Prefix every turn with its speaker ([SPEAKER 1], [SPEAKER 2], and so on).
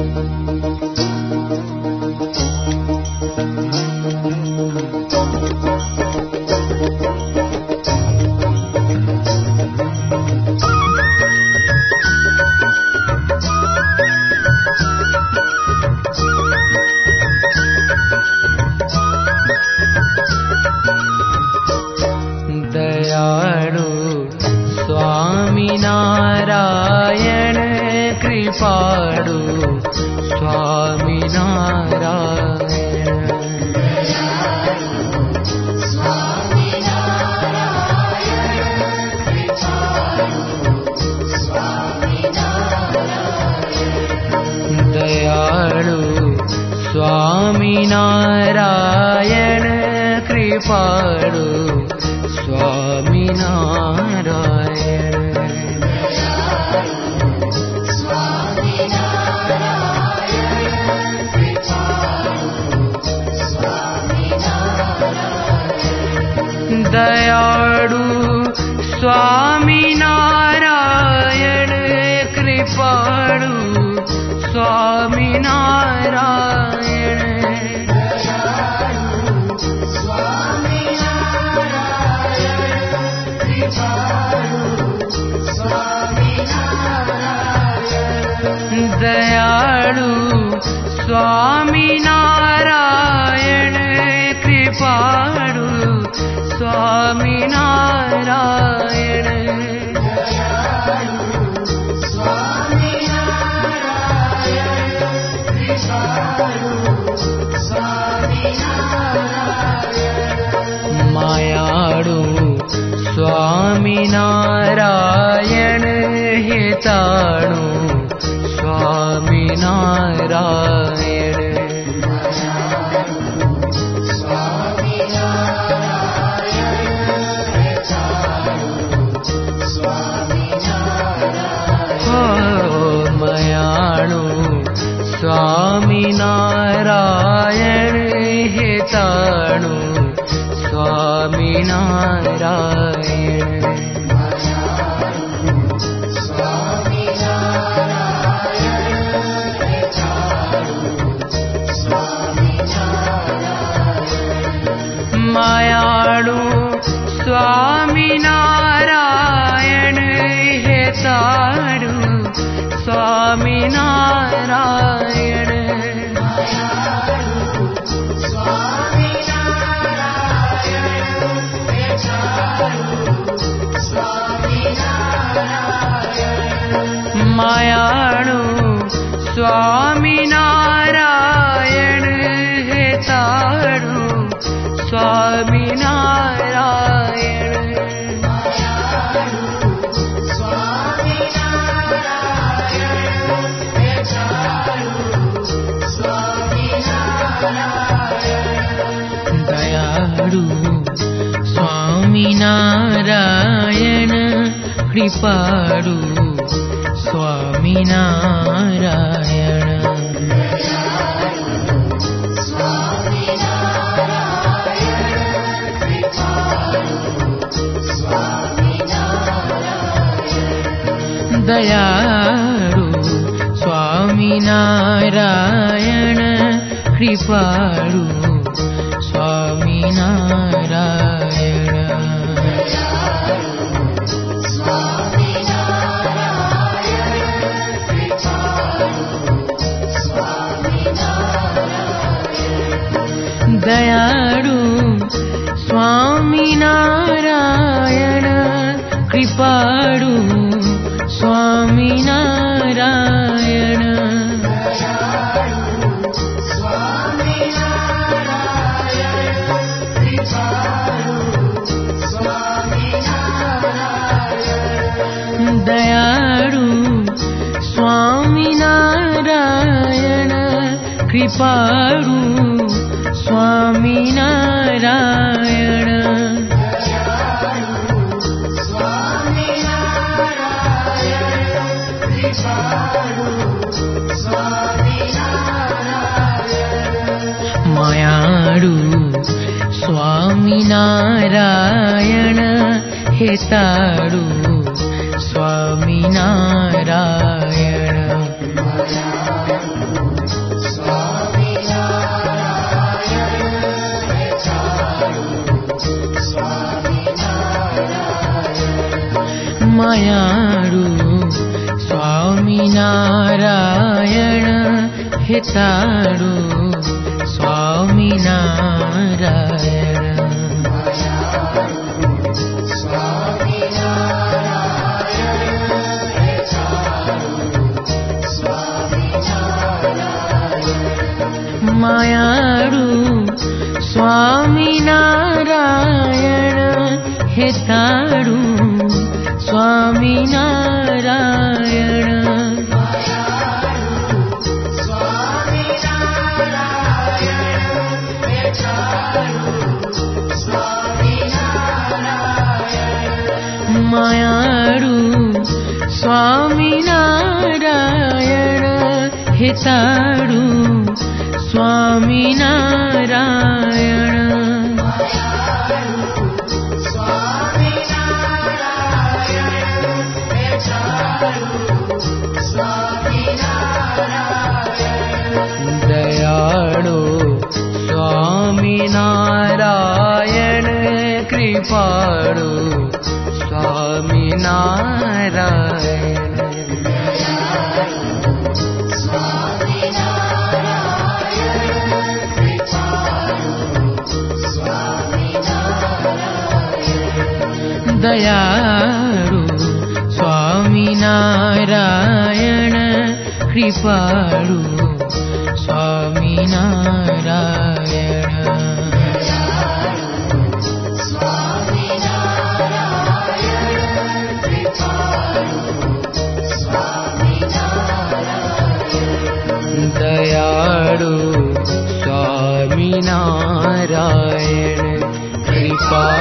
[SPEAKER 1] दयाळु स्वामी नारायण कृपाळु स्वामी नारायण दयाळु स्वामी नारायण कृपाळु स्वामी नारायण दयाळु स्वामी नारायण कृपाळु स्वामी नारायण दयाळु स्वामी नारायण कृपाळु स्वामी नारायण मायाळु स्वामी नारायण हिताळु स्वामी नारायण मयाळु स्वामी नारायण हिताळु स्वामी नारायण मायाळु स्वामी नारायण हिताळु स्वामी नारायण मायाळु स्वामी नारायण हिताळु स्वामी नारायण दयाळु स्वामी नारायण कृपाळु स्वामी नारायण दयाळु स्वामी नारायण कृपाळु स्वामी नारायण दयाळु स्वामी नारायण कृपाळु स्वामी नारायण दयाळु स्वामी नारायण कृपाळु स्वामी नारायण मायाळु स्वामी नारायण हिताळु स्वामी नारायण मायाळु स्वामीनारायण हिताळु स्वामीनारायण मायाळु स्वामीनारायण हिताळु स्वामीनारायण मायाळु स्वामीनारायण हिताळु स्वामीनारायण दयाळु स्वामीनारायण कृपाळु स्वामीनारायण दयाळु स्वामीनारायण कृपाळु स्वामीनारायण दयाळु स्वामीनारायण कृपा